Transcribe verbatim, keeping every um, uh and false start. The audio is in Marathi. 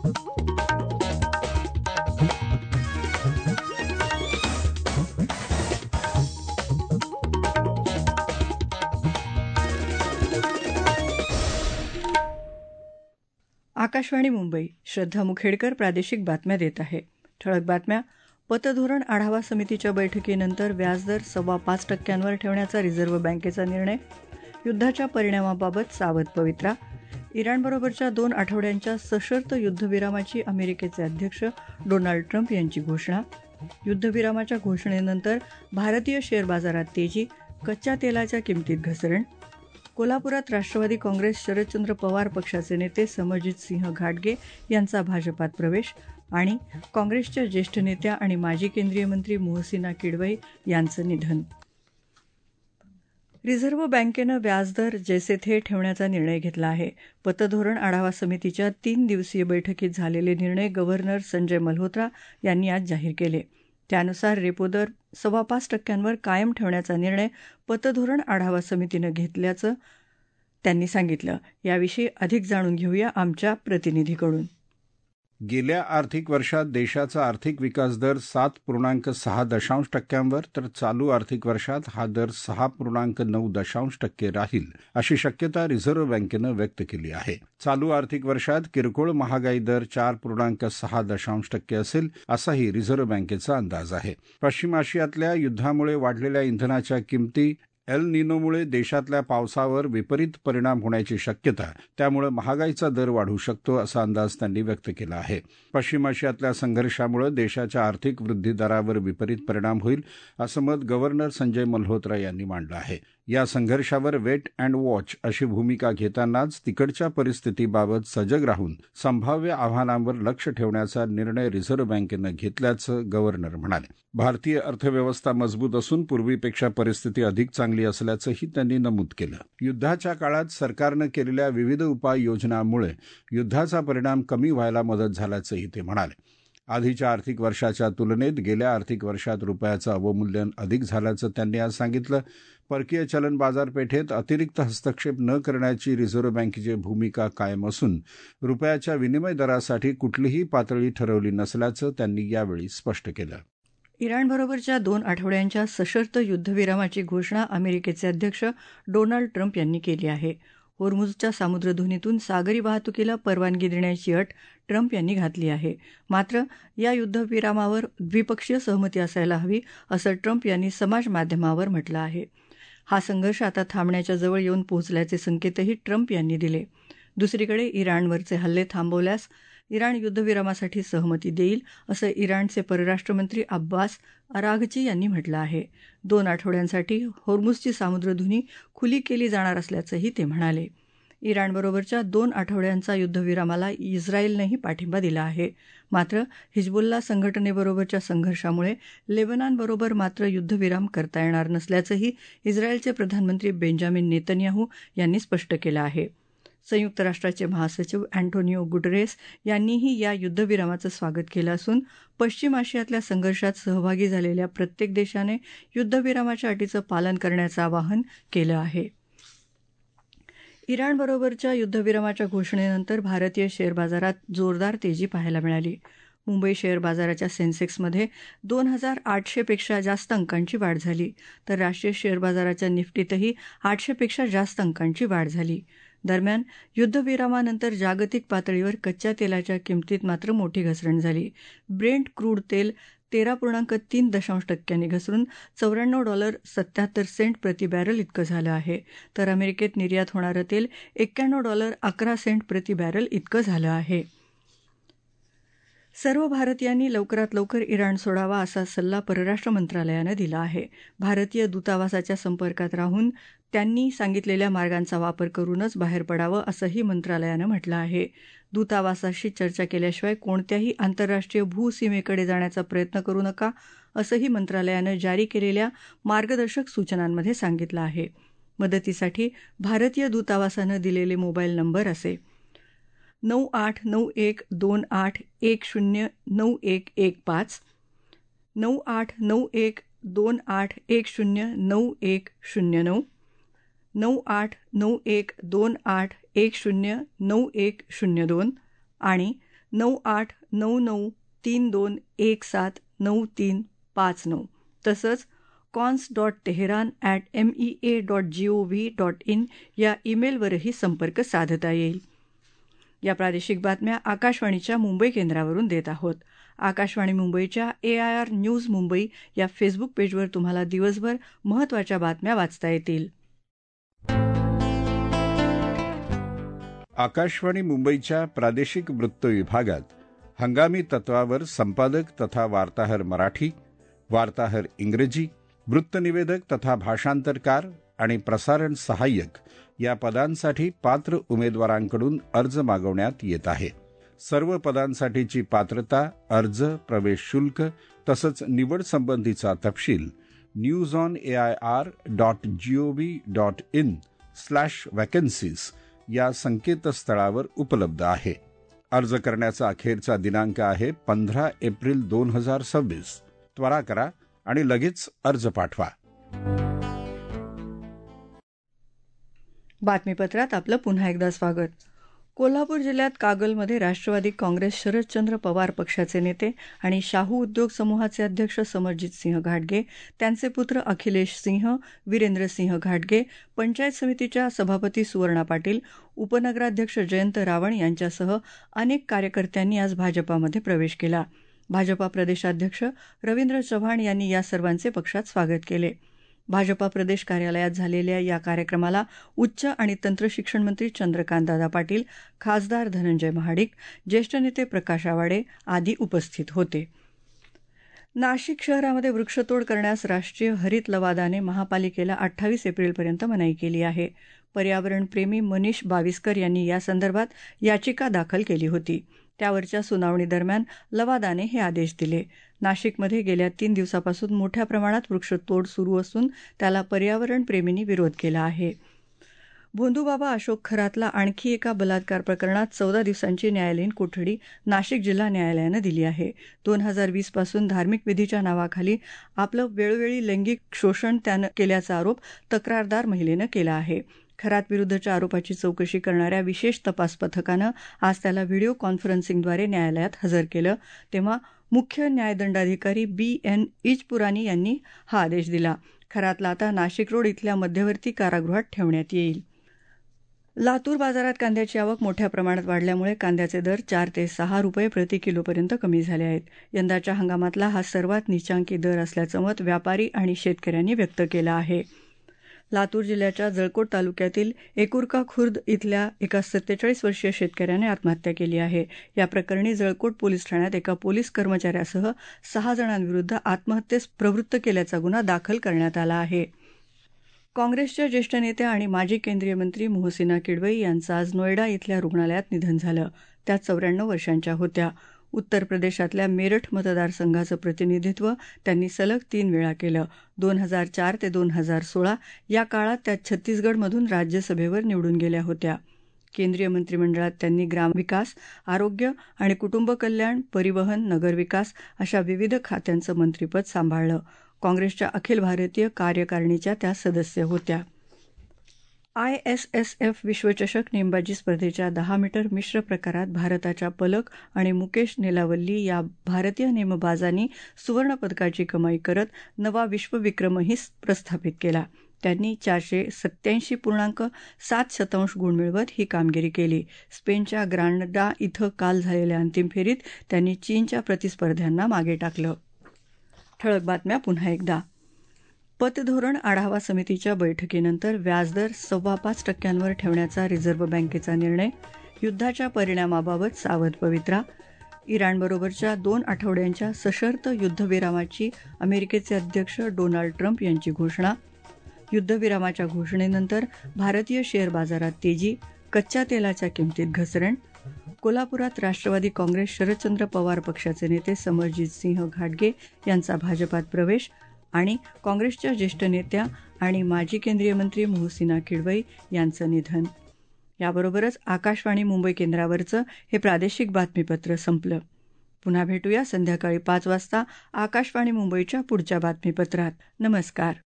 आकाशवाणी मुंबई. श्रद्धा मुखेडकर प्रादेशिक बातम्या देत आहे. ठळक बातम्या. पतधोरण आढावा समितीच्या बैठकीनंतर व्याजदर सव्वा पाच टक्क्यांवर ठेवण्याचा रिझर्व्ह बँकेचा निर्णय. युद्धाच्या परिणामाबाबत सावध पवित्रा. इराणबरोबरच्या दोन आठवड्यांच्या सशर्त युद्धविरामाची अमेरिकेचे अध्यक्ष डोनाल्ड ट्रम्प यांची घोषणा. युद्धविरामाच्या घोषणेनंतर भारतीय शेअर बाजारात तेजी. कच्च्या तेलाच्या किमतीत घसरण. कोल्हापुरात राष्ट्रवादी काँग्रेस शरदचंद्र पवार पक्षाचे नेते समरजित सिंह घाटगे यांचा भाजपात प्रवेश. आणि काँग्रेसच्या ज्येष्ठ नेत्या आणि माजी केंद्रीय मंत्री मोहसिना किडवई यांचं निधन. रिझर्व्ह बँकेनं व्याजदर जैसे थे ठेवण्याचा निर्णय घेतला आहे. पतधोरण आढावा समितीच्या तीन दिवसीय बैठकीत झालेले निर्णय गव्हर्नर संजय मल्होत्रा यांनी आज जाहीर केले. त्यानुसार रेपो दर सव्वा पाच टक्क्यांवर कायम ठेवण्याचा निर्णय पतधोरण आढावा समितीनं घेतल्याचं त्यांनी सांगितलं. याविषयी अधिक जाणून घेऊया आमच्या प्रतिनिधीकडून. गेल्या आर्थिक वर्षात देशाचा आर्थिक विकास दर सात पूर्णांक सहा दशांश टक्क्यांवर तर चालू आर्थिक वर्षात हा दर सहा पूर्णांक नऊ दशांश टक्के राहील अशी शक्यता रिझर्व्ह बँकेनं व्यक्त केली आहे. चालू आर्थिक वर्षात किरकोळ महागाई दर चार पूर्णांक सहा दशांश टक्के असेल असाही रिझर्व्ह बँकेचा अंदाज आहे. पश्चिम आशियातल्या युद्धामुळे वाढलेल्या इंधनाच्या किमती, एल निनोमुळे देशातल्या पावसावर विपरीत परिणाम होण्याची शक्यता, त्यामुळे महागाईचा दर वाढू शकतो असा अंदाज त्यांनी व्यक्त केला आहे. पश्चिम आशियातल्या संघर्षामुळे देशाच्या आर्थिक वृद्धी दरावर विपरीत परिणाम होईल असं मत गव्हर्नर संजय मल्होत्रा यांनी मांडलं आहे. या संघर्षावर वेट अँड वॉच अशी भूमिका घेतानाच तिकडच्या परिस्थितीबाबत सजग राहून संभाव्य आव्हानांवर लक्ष ठेवण्याचा निर्णय रिझर्व्ह बँकेनं घेतल्याचं गव्हर्नर म्हणाले. भारतीय अर्थव्यवस्था मजबूत असून पूर्वीपेक्षा परिस्थिती अधिक चांगली असल्याचंही त्यांनी नमूद केलं. युद्धाच्या काळात सरकारनं केलेल्या विविध उपाययोजनांमुळे युद्धाचा परिणाम कमी व्हायला मदत झाल्याचंही ते म्हणाले. आधीच्या आर्थिक वर्षाच्या तुलनेत गेल्या आर्थिक वर्षात रुपयाचं अवमूल्यन अधिक झाल्याचं त्यांनी आज सांगितलं. परकीय चलन बाजारपेठेत अतिरिक्त हस्तक्षेप न करण्याची रिझर्व्ह बँकेची भूमिका कायम असून रुपयाच्या विनिमय दरासाठी कुठलीही पातळी ठरवली नसल्याचं त्यांनी यावेळी स्पष्ट केलं. इराणबरोबरच्या दोन आठवड्यांच्या सशर्त युद्धविरामाची घोषणा अमेरिकेचे अध्यक्ष डोनाल्ड ट्रम्प यांनी केली आहे. होर्मुझच्या सामुद्रधुनीतून सागरी वाहतुकीला परवानगी देण्याची अट ट्रम्प यांनी घातली आहे. मात्र या युद्धविरामावर द्विपक्षीय सहमती असायला हवी असं ट्रम्प यांनी समाज माध्यमावर म्हटलं आहे. हा संघर्ष आता थांबण्याच्या जवळ येऊन पोहोचल्याचे संकेतही ट्रम्प यांनी दिले. दुसरीकडे इराणवरचे हल्ले थांबवल्यास इराण युद्धविरामासाठी सहमती देईल असं इराणचे परराष्ट्रमंत्री अब्बास अराघची यांनी म्हटलं आहे. दोन आठवड्यांसाठी होर्मुझची सामुद्रधुनी खुली केली जाणार असल्याचंही ते म्हणाले. इराणबरोबरच्या दोन आठवड्यांचा युद्धविरामाला इस्रायलनंही पाठिंबा दिला आहे. मात्र हिजबुल्ला संघटनेबरोबरच्या संघर्षामुळे लेबनॉनबरोबर मात्र युद्धविराम करता येणार नसल्याचंही इस्रायलचे प्रधानमंत्री बेंजामिन नेतन्याहू यांनी स्पष्ट केलं आहे. संयुक्त राष्ट्राचे महासचिव अँटोनिओ गुटरेस यांनीही या युद्धविरामाचं स्वागत केलं असून पश्चिम आशियातल्या संघर्षात सहभागी झालेल्या प्रत्येक देशाने युद्धविरामाच्या अटीचं पालन करण्याचं आवाहन केलं आहे. इराणबरोबरच्या युद्धविरामाच्या घोषणेनंतर भारतीय शेअर बाजारात जोरदार तेजी पाहायला मिळाली. मुंबई शेअर बाजाराच्या सेन्सेक्समध्ये दोन हजार आठशेपेक्षा जास्त अंकांची वाढ झाली, तर राष्ट्रीय शेअर बाजाराच्या निफ्टीतही आठशेपेक्षा जास्त अंकांची वाढ झाली. दरम्यान युद्धविरामानंतर जागतिक पातळीवर कच्च्या तेलाच्या किमतीत मात्र मोठी घसरण झाली. ब्रेंट क्रूड तेल तेरा पूर्णांक तीन दशांश टक्क्यांनी घसरून चौऱ्याण्णव डॉलर सत्याहत्तर सेंट प्रति बॅरल इतकं झालं आहे, तर अमेरिकेत निर्यात होणारं तेल एक्क्याण्णव डॉलर अकरा सेंट प्रति बॅरल इतकं झालं आहे. सर्व भारतीयांनी लवकरात लवकर इराण सोडावा असा सल्ला परराष्ट्र मंत्रालयानं दिला आहे. भारतीय दूतावासाच्या संपर्कात राहून त्यांनी सांगितलेल्या मार्गांचा वापर करूनच बाहेर पडावं असंही मंत्रालयानं म्हटलं आहे. दूतावासाशी चर्चा केल्याशिवाय कोणत्याही आंतरराष्ट्रीय भूसीमेकडे जाण्याचा प्रयत्न करू नका असंही मंत्रालयानं जारी केलेल्या मार्गदर्शक सूचनांमध्ये सांगितलं आहे. मदतीसाठी भारतीय दूतावासानं दिलेले मोबाईल नंबर असे नऊ आठ नऊ एक दोन आठ एक शून्य नऊ एक एक पाच, नऊ आठ नऊ एक दोन आठ एक शून्य नऊ एक शून्य नऊ, नऊ आठ नऊ एक दोन आठ एक शून्य नऊ एक शून्य दोन आणि नऊ आठ नऊ नऊ तीन दोन एक सात नऊ तीन पाच नऊ तसंच cons dot Tehran at M E A dot G O V dot in या ईमेलवरही संपर्क साधता येईल. या प्रादेशिक बातम्या आकाशवाणीच्या मुंबई केंद्रावरून देत आहोत. आकाशवाणी मुंबईच्या A I R news Mumbai या फेसबुक पेजवर तुम्हाला दिवसभर महत्त्वाच्या बातम्या वाचता येतील. आकाशवाणी मुंबईच्या प्रादेशिक वृत्त विभागात हंगामी तत्वावर संपादक तथा वार्ताहर मराठी, वार्ताहर इंग्रजी, वृत्तनिवेदक तथा भाषांतरकार आणि प्रसारण सहाय्यक या पदांसाठी पात्र उमेदवारांकडून अर्ज मागवण्यात येत आहे. सर्व पदांसाठीची पात्रता, अर्ज, प्रवेश शुल्क तसंच निवड संबंधीचा तपशील news on A I R dot gov dot in slash vacancies या संकेतस्थळावर उपलब्ध आहे. अर्ज करण्याचा अखेरचा दिनांक आहे पंधरा एप्रिल दोन हजार सव्वीस. त्वरा करा आणि लगेच अर्ज पाठवा. बातमीपत्रात आपलं पुन्हा एकदा स्वागत. कोल्हापूर जिल्ह्यात कागलमध्ये राष्ट्रवादी काँग्रेस शरदचंद्र पवार पक्षाचे नेते आणि शाहू उद्योग समूहाचे अध्यक्ष समरजित सिंह घाटगे, त्यांचे पुत्र अखिलेश सिंह, वीरेंद्र सिंह घाटगे, पंचायत समितीच्या सभापती सुवर्णा पाटील, उपनगराध्यक्ष जयंत रावण यांच्यासह अनेक कार्यकर्त्यांनी आज भाजपामध्ये प्रवेश केला. भाजपा प्रदेशाध्यक्ष रवींद्र चव्हाण यांनी या सर्वांचे पक्षात स्वागत केले. भाजपा प्रदेश कार्यालयात झालेल्या या कार्यक्रमाला उच्च आणि तंत्रशिक्षण मंत्री चंद्रकांतदादा पाटील, खासदार धनंजय महाडिक, ज्येष्ठ नेते प्रकाश आवाडे आदी उपस्थित होते. नाशिक शहरामध्ये वृक्षतोड करण्यास राष्ट्रीय हरित लवादाने महापालिकेला अठ्ठावीस एप्रिलपर्यंत मनाई केली आहे. पर्यावरणप्रेमी मनीष बाविस्कर यांनी यासंदर्भात याचिका दाखल केली होती. त्यावरच्या सुनावणीदरम्यान लवादाने हे आदेश दिले. नाशिकमध्ये गेल्या तीन दिवसापासून मोठ्या प्रमाणात वृक्षतोड सुरू असून त्याला पर्यावरणप्रेमींनी विरोध केला आहे. भोंदूबाबा अशोक खरातला आणखी एका बलात्कार प्रकरणात चौदा दिवसांची न्यायालयीन कोठडी नाशिक जिल्हा न्यायालयानं दिली आहे. दोन हजार वीस पासून धार्मिक विधीच्या नावाखाली आपलं वेळोवेळी लैंगिक शोषण त्यानं केल्याचा आरोप तक्रारदार महिलेनं केला आहे. खरात विरुद्धच्या आरोपाची चौकशी करणाऱ्या विशेष तपास पथकानं आज त्याला व्हिडिओ कॉन्फरन्सिंगद्वारे न्यायालयात हजर केलं, तेव्हा मुख्य न्यायदंडाधिकारी बी एन इजपुरानी यांनी हा आदेश दिला. खरातला आता नाशिक रोड इथल्या मध्यवर्ती कारागृहात ठेवण्यात येईल. लातूर बाजारात कांद्याची आवक मोठ्या प्रमाणात वाढल्यामुळे कांद्याचे दर चार ते सहा रुपये प्रति किलोपर्यंत कमी झाले आहेत. यंदाच्या हंगामातला हा सर्वात नीचांकी दर असल्याचं मत व्यापारी आणि शेतकऱ्यांनी व्यक्त केलं आहे. लातूर जिल्ह्याच्या जळकोट तालुक्यातील एकुरका खुर्द इथल्या एका सत्तेचाळीस वर्षीय शेतकऱ्याने आत्महत्या केली आहे. या प्रकरणी जळकोट पोलीस ठाण्यात एका पोलीस कर्मचाऱ्यासह सहा जणांविरुद्ध आत्महत्येस प्रवृत्त केल्याचा गुन्हा दाखल करण्यात आला आहे. काँग्रेसच्या ज्येष्ठ नेत्या आणि माजी केंद्रीय मंत्री मोहसिना किडवई यांचं आज नोएडा इथल्या रुग्णालयात निधन झालं. त्या चौऱ्याण्णव वर्षांच्या होत्या. उत्तर प्रदेशातल्या मेरठ मतदारसंघाचं प्रतिनिधित्व त्यांनी सलग तीन वेळा केलं. दोन हजार चार ते दोन हजार सोळा या काळात त्या छत्तीसगडमधून राज्यसभेवर निवडून गेल्या होत्या. केंद्रीय मंत्रिमंडळात त्यांनी ग्रामविकास, आरोग्य आणि कुटुंब कल्याण, परिवहन, नगरविकास अशा विविध खात्यांचं मंत्रिपद सांभाळलं. काँग्रेसच्या अखिल भारतीय कार्यकारिणीच्या त्या सदस्य होत्या. आय एस एस एफ विश्वचषक नेमबाजी स्पर्धेच्या दहा मीटर मिश्र प्रकारात भारताच्या पलक आणि मुकेश नेलावल्ली या भारतीय नेमबाजांनी सुवर्णपदकाची कमाई करत नवा विश्वविक्रमही प्रस्थापित केला. त्यांनी चारशे सत्याऐंशी पूर्णांक सात शतांश गुण मिळवत ही कामगिरी केली. स्पेनच्या ग्रानडा इथं काल झालेल्या अंतिम फेरीत त्यांनी चीनच्या प्रतिस्पर्ध्यांना मागे टाकलं. ठळक बातम्या पुन्हा एकदा. पतधोरण आढावा समितीच्या बैठकीनंतर व्याजदर सव्वा पाच टक्क्यांवर ठेवण्याचा रिझर्व्ह बँकेचा निर्णय. युद्धाच्या परिणामाबाबत सावध पवित्रा. इराणबरोबरच्या दोन आठवड्यांच्या सशर्त युद्धविरामाची अमेरिकेचे अध्यक्ष डोनाल्ड ट्रम्प यांची घोषणा. युद्धविरामाच्या घोषणेनंतर भारतीय शेअर बाजारात तेजी. कच्च्या तेलाच्या किमतीत घसरण. कोल्हापुरात राष्ट्रवादी काँग्रेस शरदचंद्र पवार पक्षाचे नेते समरजित सिंह घाटगे यांचा भाजपात प्रवेश. आणि काँग्रेसच्या ज्येष्ठ नेत्या आणि माजी केंद्रीय मंत्री मोहसिना किडवई यांचं निधन. याबरोबरच आकाशवाणी मुंबई केंद्रावरचं हे प्रादेशिक बातमीपत्र संपलं. पुन्हा भेटूया संध्याकाळी पाच वाजता आकाशवाणी मुंबईच्या पुढच्या बातमीपत्रात. नमस्कार.